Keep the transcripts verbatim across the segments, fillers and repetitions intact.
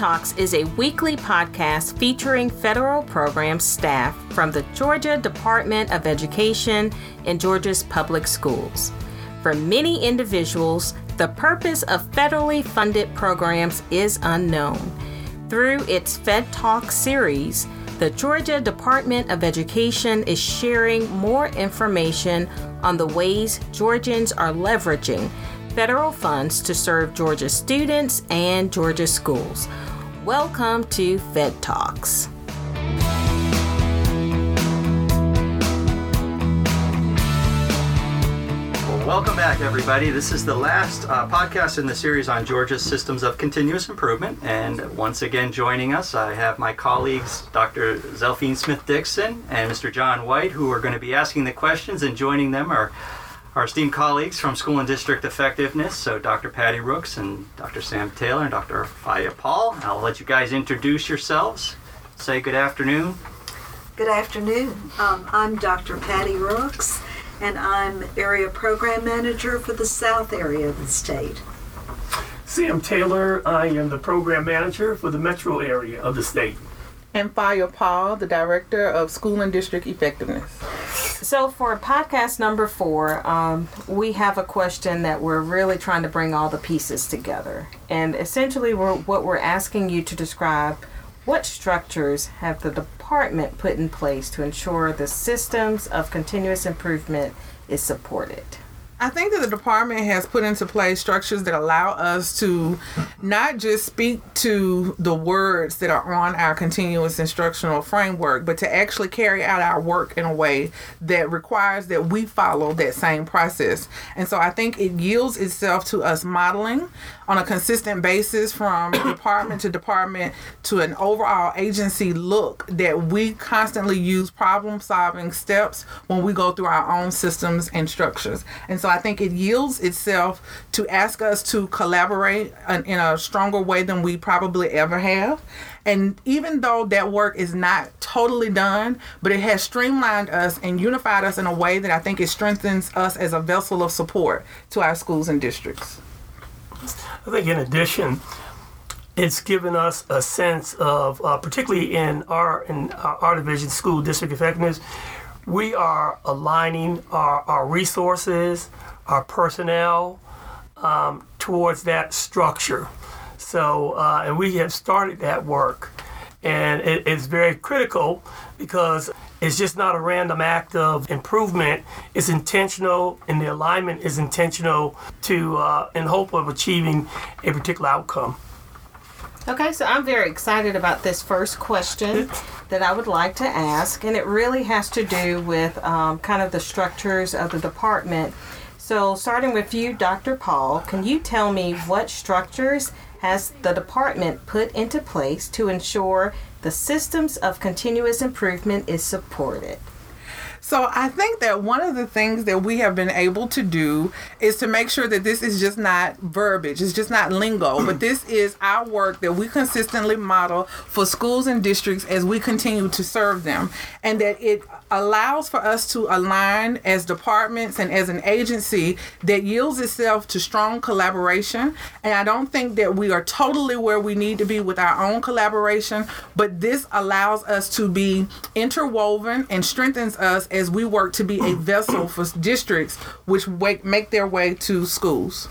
Talks is a weekly podcast featuring federal program staff from the Georgia Department of Education and Georgia's public schools. For many individuals, the purpose of federally funded programs is unknown. Through its Fed Talks series, the Georgia Department of Education is sharing more information on the ways Georgians are leveraging federal funds to serve Georgia students and Georgia schools. Welcome to Fed Talks. Welcome back, everybody. This is the last uh, podcast in the series on Georgia's systems of continuous improvement. And once again, joining us, I have my colleagues, Doctor Zelphine Smith-Dixon and Mister John White, who are going to be asking the questions, and joining them are our esteemed colleagues from School and District Effectiveness, so Doctor Patty Rooks and Doctor Sam Taylor and Doctor Faya Paul. I'll let you guys introduce yourselves. Say good afternoon. Good afternoon. Um, I'm Doctor Patty Rooks, and I'm Area Program Manager for the South area of the state. Sam Taylor, I am the Program Manager for the Metro area of the state. And Faya Paul, the Director of School and District Effectiveness. So for podcast number four, um, we have a question that we're really trying to bring all the pieces together. And essentially we're, what we're asking you to describe, what structures have the department put in place to ensure the systems of continuous improvement is supported? I think that the department has put into place structures that allow us to not just speak to the words that are on our continuous instructional framework, but to actually carry out our work in a way that requires that we follow that same process. And so I think it yields itself to us modeling on a consistent basis from department to department to an overall agency look that we constantly use problem-solving steps when we go through our own systems and structures. And so I think it yields itself to ask us to collaborate in a stronger way than we probably ever have. And even though that work is not totally done, but it has streamlined us and unified us in a way that I think it strengthens us as a vessel of support to our schools and districts. I think in addition, it's given us a sense of, uh, particularly in our in our division, school district effectiveness, we are aligning our, our resources, our personnel um, towards that structure. So, uh, and we have started that work. And it, it's very critical because it's just not a random act of improvement. It's intentional, and the alignment is intentional to, uh, in hope of achieving a particular outcome. Okay, so I'm very excited about this first question that I would like to ask, and it really has to do with um, kind of the structures of the department. So starting with you, Doctor Paul, can you tell me what structures has the department put into place to ensure the systems of continuous improvement is supported? So I think that one of the things that we have been able to do is to make sure that this is just not verbiage, it's just not lingo, but this is our work that we consistently model for schools and districts as we continue to serve them, and that it allows for us to align as departments and as an agency that yields itself to strong collaboration. And I don't think that we are totally where we need to be with our own collaboration, but this allows us to be interwoven and strengthens us as we work to be a vessel for districts which make their way to schools.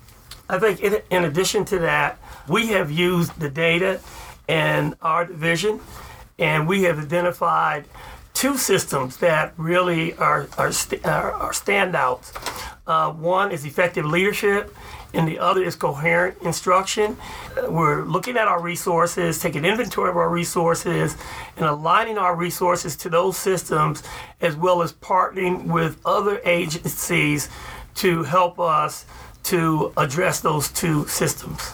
I think in, in addition to that, we have used the data in our division, and we have identified two systems that really are are, st- are, are standouts. Uh, one is effective leadership, and the other is coherent instruction. Uh, we're looking at our resources, taking inventory of our resources, and aligning our resources to those systems, as well as partnering with other agencies to help us to address those two systems.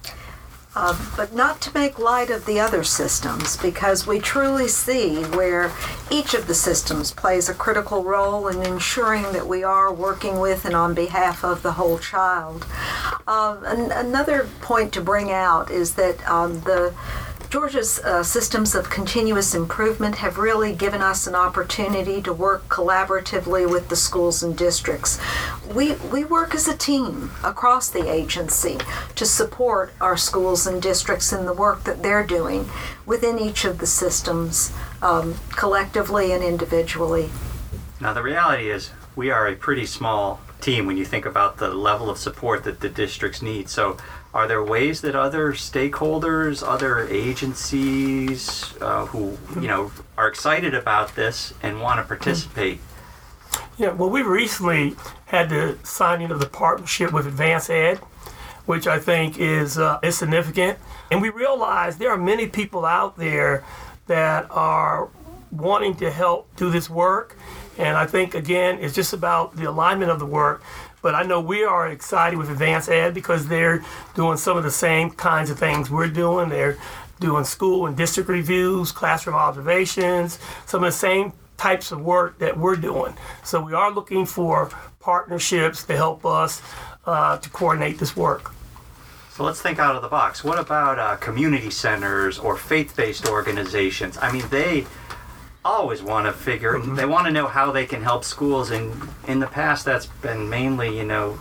Uh, but not to make light of the other systems, because we truly see where each of the systems plays a critical role in ensuring that we are working with and on behalf of the whole child. Uh, an- another point to bring out is that um, the Georgia's uh, systems of continuous improvement have really given us an opportunity to work collaboratively with the schools and districts. We, we work as a team across the agency to support our schools and districts in the work that they're doing within each of the systems, um, collectively and individually. Now, the reality is we are a pretty small team when you think about the level of support that the districts need. So are there ways that other stakeholders, other agencies uh, who, you know, are excited about this and want to participate? Yeah, well, we recently had the signing of the partnership with Advance Ed, which I think is, uh, is significant. And we realize there are many people out there that are wanting to help do this work. And I think, again, it's just about the alignment of the work. But I know we are excited with Advance Ed because they're doing some of the same kinds of things we're doing. They're doing school and district reviews, classroom observations, some of the same types of work that we're doing. So we are looking for partnerships to help us uh, to coordinate this work. So let's think out of the box. What about uh, community centers or faith-based organizations? I mean, they always want to figure, mm-hmm. they want to know how they can help schools, and in the past that's been mainly, you know,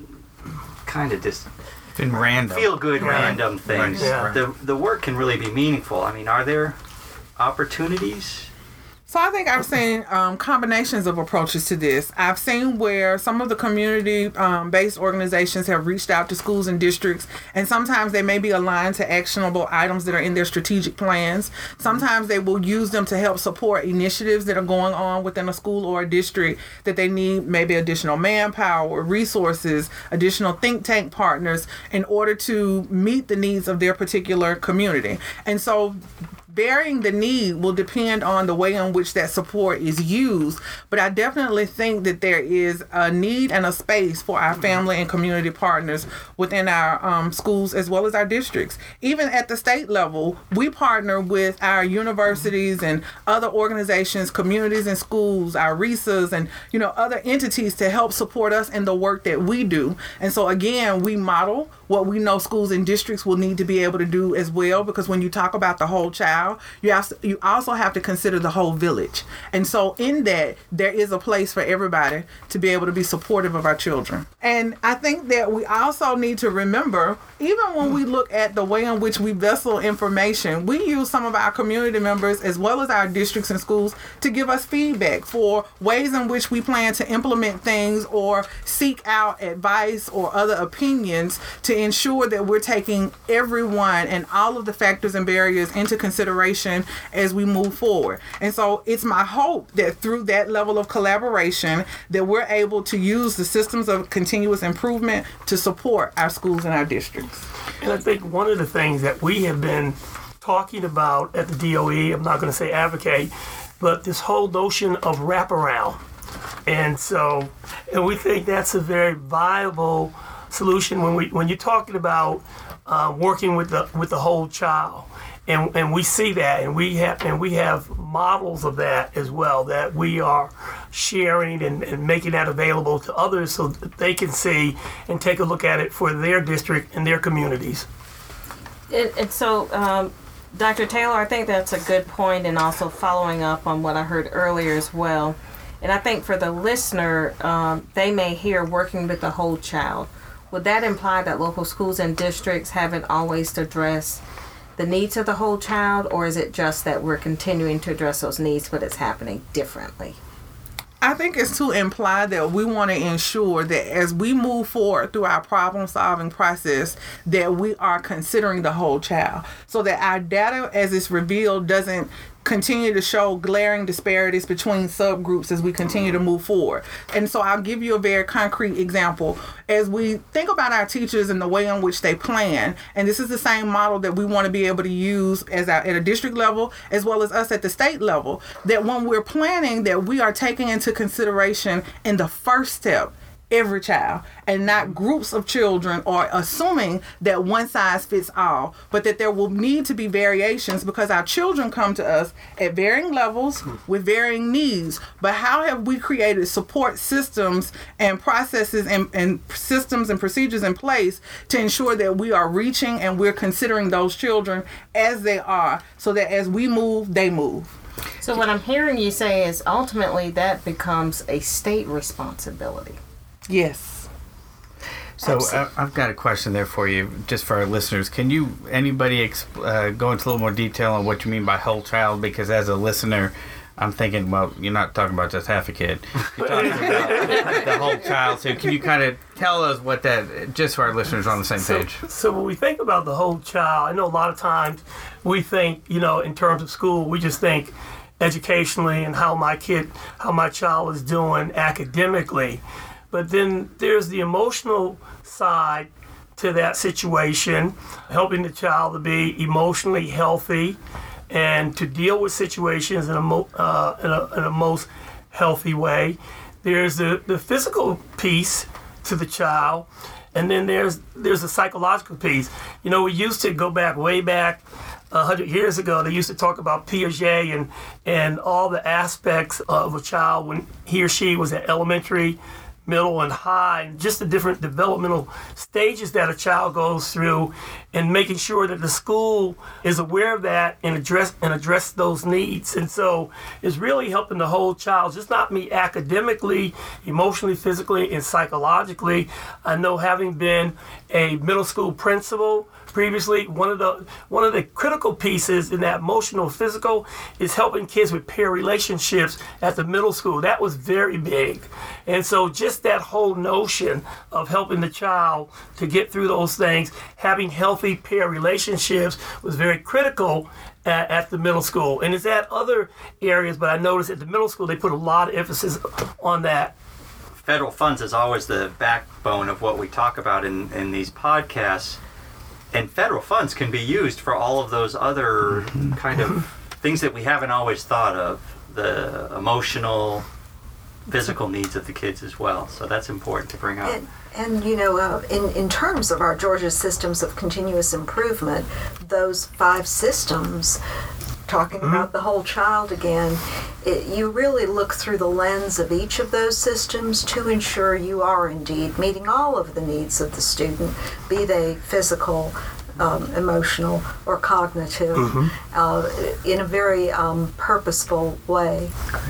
kind of just been random, feel good yeah. random things. Right. Yeah. The the work can really be meaningful. I mean, are there opportunities? So I think I've seen um, combinations of approaches to this. I've seen where some of the community-based um, organizations have reached out to schools and districts, and sometimes they may be aligned to actionable items that are in their strategic plans. Sometimes they will use them to help support initiatives that are going on within a school or a district that they need maybe additional manpower, resources, additional think tank partners in order to meet the needs of their particular community. And so varying the need will depend on the way in which that support is used, but I definitely think that there is a need and a space for our family and community partners within our um, schools as well as our districts. Even at the state level, we partner with our universities and other organizations, communities and schools, our R I S As, and you know other entities to help support us in the work that we do. And so again, we model what we know schools and districts will need to be able to do as well, because when you talk about the whole child, you have to, you also have to consider the whole village. And so in that, there is a place for everybody to be able to be supportive of our children. And I think that we also need to remember, even when we look at the way in which we vessel information, we use some of our community members as well as our districts and schools to give us feedback for ways in which we plan to implement things or seek out advice or other opinions to ensure that we're taking everyone and all of the factors and barriers into consideration as we move forward. And so it's my hope that through that level of collaboration that we're able to use the systems of continuous improvement to support our schools and our districts. And I think one of the things that we have been talking about at the D O E, I'm not going to say advocate, but this whole notion of wraparound. And so, and we think that's a very viable solution when we when you're talking about uh, working with the with the whole child. And and we see that, and we have and we have models of that as well that we are sharing and, and making that available to others so that they can see and take a look at it for their district and their communities. And, and so, um, Doctor Taylor, I think that's a good point, and also following up on what I heard earlier as well. And I think for the listener, um, they may hear working with the whole child. Would that imply that local schools and districts haven't always addressed the needs of the whole child, or is it just that we're continuing to address those needs, but it's happening differently? I think it's to imply that we want to ensure that as we move forward through our problem-solving process, that we are considering the whole child, so that our data, as it's revealed, doesn't continue to show glaring disparities between subgroups as we continue to move forward. And so I'll give you a very concrete example. As we think about our teachers and the way in which they plan, and this is the same model that we want to be able to use as our, at a district level as well as us at the state level, that when we're planning, that we are taking into consideration in the first step every child and not groups of children, or assuming that one size fits all, but that there will need to be variations because our children come to us at varying levels with varying needs. But how have we created support systems and processes and, and systems and procedures in place to ensure that we are reaching and we're considering those children as they are, so that as we move, they move? So what I'm hearing you say is ultimately that becomes a state responsibility. Yes. So uh, I've got a question there for you, just for our listeners. Can you, anybody exp- uh, go into a little more detail on what you mean by whole child? Because as a listener, I'm thinking, well, you're not talking about just half a kid. You're talking about the whole child. So can you kind of tell us what that, just so our listeners are on the same So, page? so when we think about the whole child, I know a lot of times we think, you know, in terms of school, we just think educationally and how my kid, how my child is doing academically. But then there's the emotional side to that situation, helping the child to be emotionally healthy and to deal with situations in a, mo- uh, in a, in a most healthy way. There's the, the physical piece to the child, and then there's there's a psychological piece. You know, we used to go back way back a hundred years ago. They used to talk about Piaget and and all the aspects of a child when he or she was at elementary, middle, and high, and just the different developmental stages that a child goes through, and making sure that the school is aware of that and address and address those needs. And so it's really helping the whole child, just not me academically, emotionally, physically, and psychologically. I know, having been a middle school principal previously, one of the one of the critical pieces in that emotional, physical, is helping kids with peer relationships at the middle school. That was very big. And so just that whole notion of helping the child to get through those things, having healthy peer relationships, was very critical at, at the middle school. And it's at other areas, but I noticed at the middle school they put a lot of emphasis on that. Federal funds is always the backbone of what we talk about in, in these podcasts. And federal funds can be used for all of those other kind of things that we haven't always thought of, the emotional, physical needs of the kids as well. So that's important to bring up. And, and you know, uh, in, in terms of our Georgia systems of continuous improvement, those five systems, talking mm-hmm. about the whole child again, it, you really look through the lens of each of those systems to ensure you are indeed meeting all of the needs of the student, be they physical, um, emotional, or cognitive, mm-hmm. uh, in a very um, purposeful way.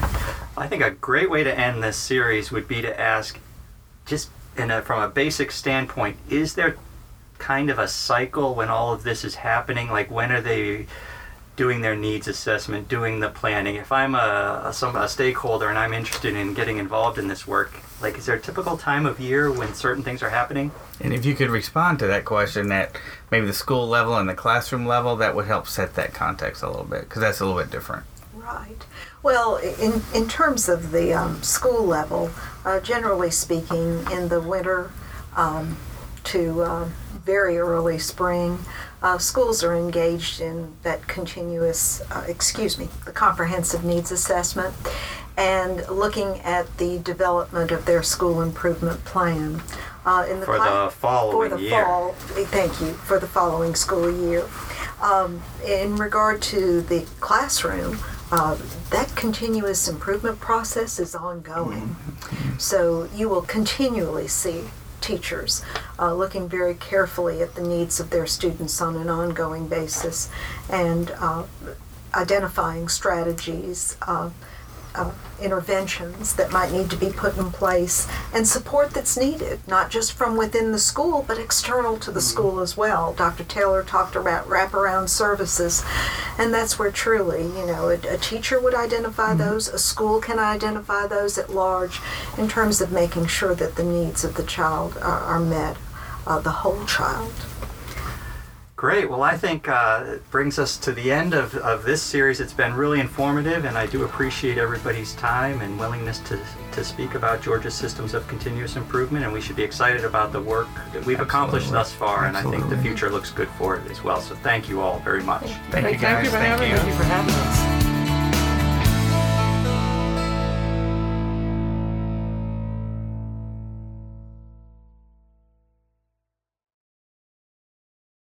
I think a great way to end this series would be to ask, just in a, from a basic standpoint, is there kind of a cycle when all of this is happening? Like, when are they doing their needs assessment, doing the planning? If I'm a, a, some, a stakeholder and I'm interested in getting involved in this work, like, is there a typical time of year when certain things are happening? And if you could respond to that question at maybe the school level and the classroom level, that would help set that context a little bit, because that's a little bit different. Right. Well, in, in terms of the um, school level, uh, generally speaking, in the winter um, to uh, very early spring, uh, schools are engaged in that continuous, uh, excuse me, the comprehensive needs assessment, and looking at the development of their school improvement plan. Uh, in the for cl- the following for the year. Fall, thank you, for the following school year. Um, in regard to the classroom, uh, that continuous improvement process is ongoing. So you will continually see teachers uh, looking very carefully at the needs of their students on an ongoing basis, and uh, identifying strategies, uh, uh, interventions that might need to be put in place, and support that's needed, not just from within the school, but external to the school as well. Doctor Taylor talked about wraparound services, and that's where truly, you know, a, a teacher would identify mm-hmm. those, a school can identify those at large, in terms of making sure that the needs of the child are, are met, uh, the whole child. Great. Well, I think uh, it brings us to the end of, of this series. It's been really informative, and I do appreciate everybody's time and willingness to, to speak about Georgia's systems of continuous improvement, and we should be excited about the work that we've Absolutely. accomplished thus far, Absolutely. And I think the future looks good for it as well. So thank you all very much. Thank you, guys. Thank you for having Thank us. you. Thank you for having us.